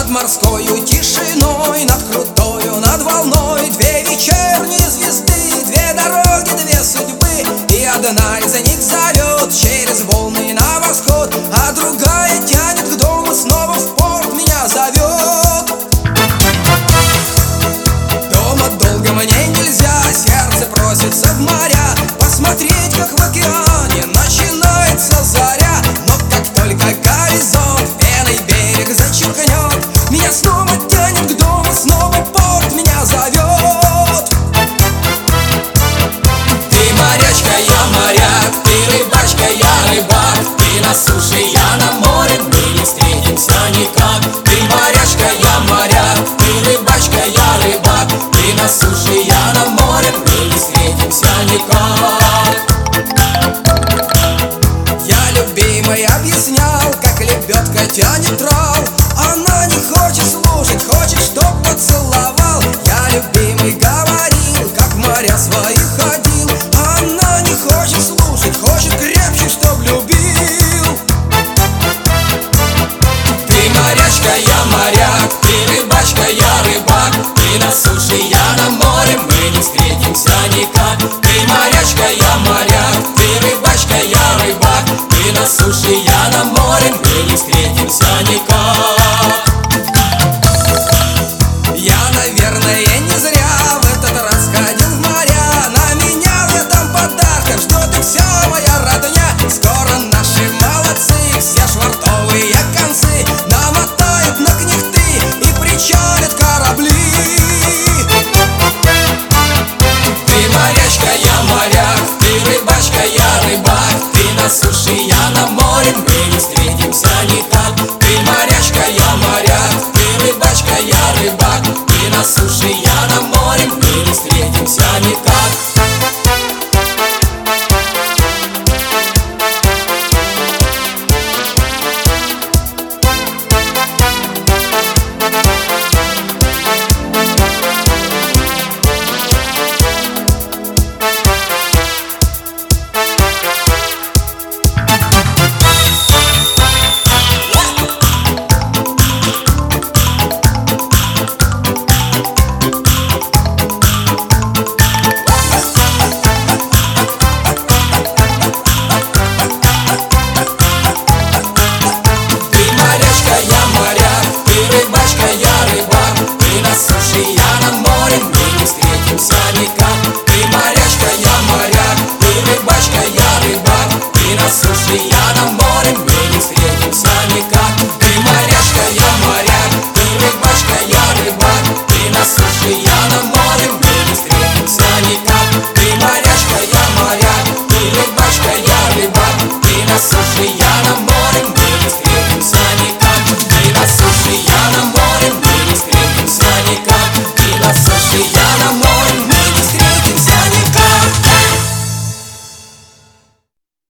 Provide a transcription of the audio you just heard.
морскою тишиной, над крутою, над волной две вечерние звезды, две дороги, две судьбы, и одна из них зовет через волны на восход, а другая тянет к дому, снова в порт меня зовет. Дома долго мне нельзя, сердце просится в моря, посмотреть, как в океане начинается заря. Но как только горизонт пеной берег зачеркнет, меня снова тянет к дому, снова порт меня зовет. Ты морячка, я моряк, ты рыбачка, я рыбак, ты на суше, я на море, мы не встретимся никак. Ты морячка, я моряк, ты рыбачка, я рыбак, ты на суше, я на море, мы не встретимся никак. Я любимой объяснял, как лебедка тянет трав, она не хочет слушать, хочет, чтоб поцеловал. Я любимой говорил, как в моря свои ходил, она не хочет слушать, хочет крепче, чтоб любил. Ты морячка, я моряк, ты рыбачка, я рыбак, ты на суше, я на море, мы не встретимся никак. Ты морячка, я моряк, ты рыбачка, я рыбак, ты на суше, я на море, мы не встретимся никак. Я, наверное, не зря в этот раз ходил в моря, наменял я там подарков, ждет их вся моя родня. Скоро наши молодцы все швартовые концы намотают на кнехты и причалят корабли. Ты морячка, я моряк, ты рыбачка, я рыбак, ты на суше, я на море, мы не встретимся никак. Ты морячка, я моряк, ты рыбачка, я рыбак, ты на суше, я на море, мы не встретимся никак. Слушай, я на море, мы не встретимся никак. Ты морячка, я моряк, ты рыбачка, я рыбак, ты на суше, я на море.